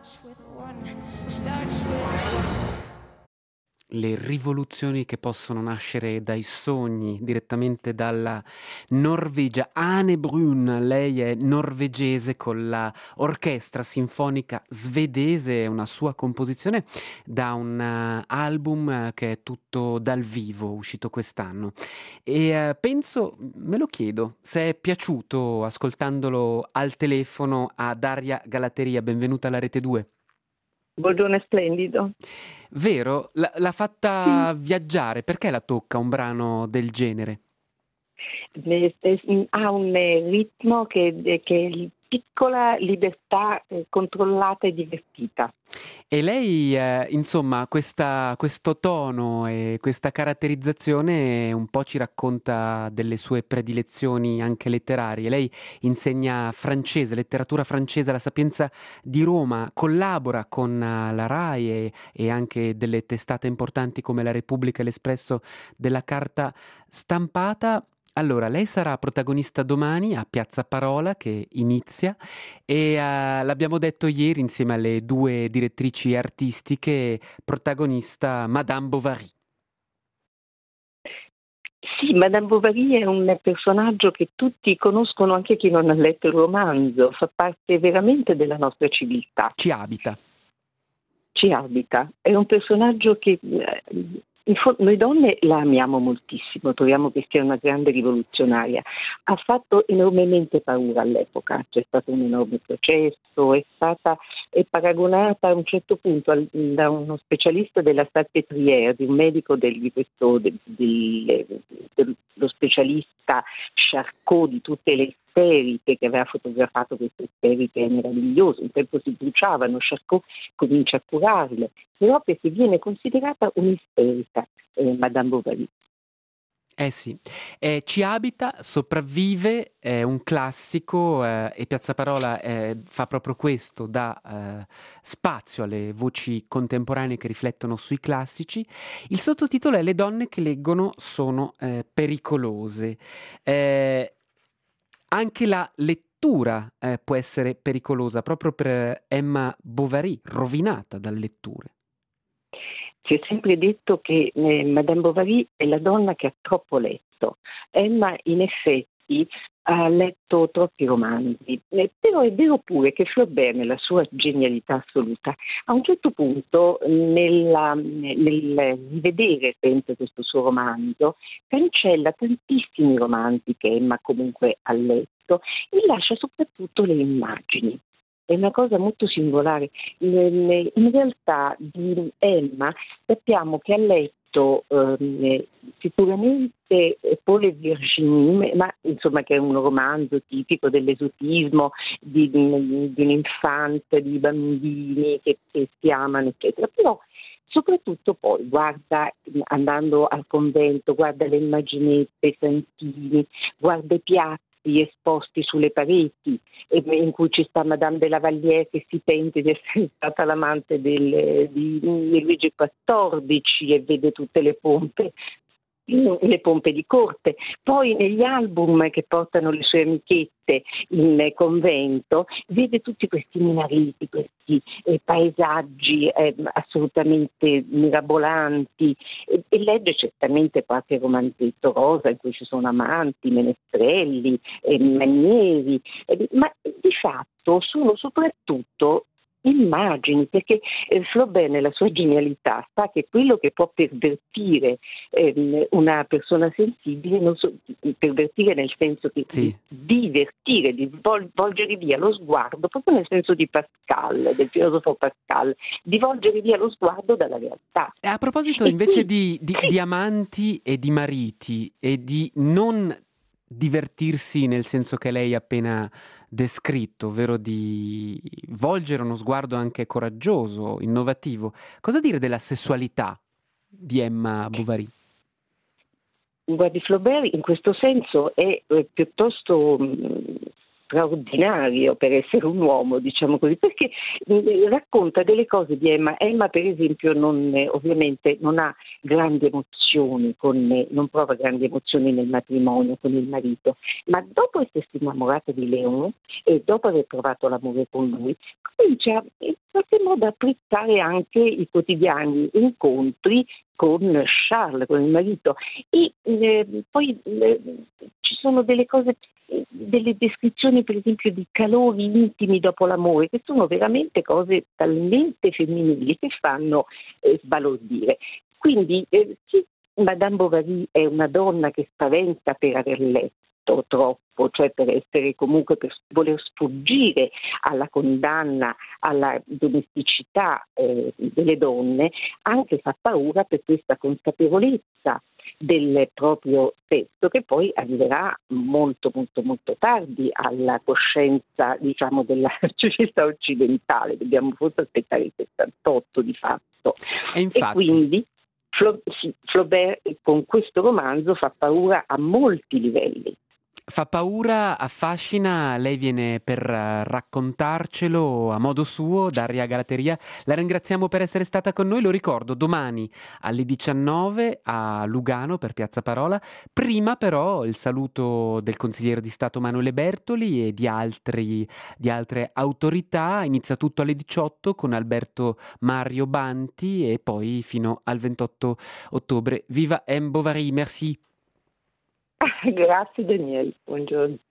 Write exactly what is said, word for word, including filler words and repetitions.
Le rivoluzioni che possono nascere dai sogni, direttamente dalla Norvegia. Ane Brun, lei è norvegese con la orchestra sinfonica svedese, una sua composizione da un uh, album uh, che è tutto dal vivo, uscito quest'anno. E uh, penso, me lo chiedo, se è piaciuto ascoltandolo al telefono a Daria Galateria. Benvenuta alla Rete due. Buongiorno, è splendido. Vero? L- l'ha fatta viaggiare, perché la tocca un brano del genere? Ha un ritmo che, che è piccola libertà eh, controllata e divertita. E lei, eh, insomma, questa, questo tono e questa caratterizzazione un po' ci racconta delle sue predilezioni anche letterarie. Lei insegna francese, letteratura francese alla Sapienza di Roma, collabora con uh, la RAI e, e anche delle testate importanti come La Repubblica e l'Espresso della carta stampata. Allora, lei sarà protagonista domani a Piazza Parola, che inizia, e uh, l'abbiamo detto ieri insieme alle due direttrici artistiche, protagonista Madame Bovary. Sì, Madame Bovary è un personaggio che tutti conoscono, anche chi non ha letto il romanzo, fa parte veramente della nostra civiltà. Ci abita. Ci abita. È un personaggio che... Noi donne la amiamo moltissimo, troviamo che sia una grande rivoluzionaria. Ha fatto enormemente paura all'epoca, c'è stato un enorme processo, è stata è paragonata a un certo punto al, da uno specialista della Salpêtrière, di un medico del, di questo, del, del, dello specialista Charcot di tutte le isteriche, che aveva fotografato queste isteriche meravigliose, un tempo si bruciavano, Charcot comincia a curarle, però perché viene considerata un'isterica, eh, Madame Bovary. Eh sì, eh, ci abita, sopravvive, è un classico eh, e Piazza Parola eh, fa proprio questo, dà eh, spazio alle voci contemporanee che riflettono sui classici. Il sottotitolo è Le donne che leggono sono eh, pericolose. Eh, anche la lettura eh, può essere pericolosa, proprio per Emma Bovary, rovinata dalle letture. Si è sempre detto che eh, Madame Bovary è la donna che ha troppo letto. Emma in effetti ha letto troppi romanzi, eh, però è vero pure che Flaubert, nella sua genialità assoluta, a un certo punto nella, nel rivedere sempre questo suo romanzo cancella tantissimi romanzi che Emma comunque ha letto e lascia soprattutto le immagini. È una cosa molto singolare. In realtà di Emma sappiamo che ha letto eh, sicuramente Paul et Virginie, ma insomma che è un romanzo tipico dell'esotismo di, di, di un infante, di bambini che, che si amano, eccetera. Però soprattutto poi guarda, andando al convento, guarda le immaginette, i santini, guarda i piatti esposti sulle pareti, in cui ci sta Madame de la Vallière che si pente di essere stata l'amante del, di, di Luigi quattordici e vede tutte le pompe le pompe di corte. Poi negli album che portano le sue amichette in convento vede tutti questi minareti, questi eh, paesaggi eh, assolutamente mirabolanti e, e legge certamente qualche romanzetto rosa in cui ci sono amanti, menestrelli, eh, manieri, eh, ma di fatto sono soprattutto immagini, perché eh, Flaubert nella sua genialità sa che quello che può pervertire ehm, una persona sensibile, non so, pervertire nel senso che Sì. di divertire, di vol- volgere via lo sguardo, proprio nel senso di Pascal, del filosofo Pascal, di volgere via lo sguardo dalla realtà. E a proposito E invece qui, di, di, sì. di amanti e di mariti e di non divertirsi nel senso che lei ha appena descritto, ovvero di volgere uno sguardo anche coraggioso, innovativo, cosa dire della sessualità di Emma Bovary? Guardi, Flaubert in questo senso è eh, piuttosto mh, straordinario per essere un uomo, diciamo così, perché mh, racconta delle cose di Emma. Emma, per esempio, non, eh, ovviamente non ha grandi emozioni, con, eh, non prova grandi emozioni nel matrimonio con il marito, ma dopo essersi innamorata di Leon e dopo aver provato l'amore con lui, comincia in qualche modo a apprezzare anche i quotidiani incontri con Charles, con il marito, e eh, poi eh, ci sono delle cose, eh, delle descrizioni per esempio di calori intimi dopo l'amore, che sono veramente cose talmente femminili che fanno eh, sbalordire. Quindi eh, sì, Madame Bovary è una donna che spaventa per aver letto troppo, cioè per essere comunque, per voler sfuggire alla condanna, alla domesticità eh, delle donne, anche fa paura per questa consapevolezza del proprio sesso, che poi arriverà molto molto molto tardi alla coscienza, diciamo, della civiltà occidentale. Dobbiamo forse aspettare il sessantotto di fatto. E E infatti quindi Flo- sì, Flaubert con questo romanzo fa paura a molti livelli. fa paura, affascina, lei viene per eh, raccontarcelo a modo suo, Daria Galateria. La ringraziamo per essere stata con noi, lo ricordo, domani alle diciannove a Lugano per Piazza Parola. Prima però il saluto del consigliere di Stato Emanuele Bertoli e di altri, di altre autorità. Inizia tutto alle diciotto con Alberto Mario Banti e poi fino al ventotto ottobre. Viva M. Bovary, merci! Grazie Daniele, buongiorno.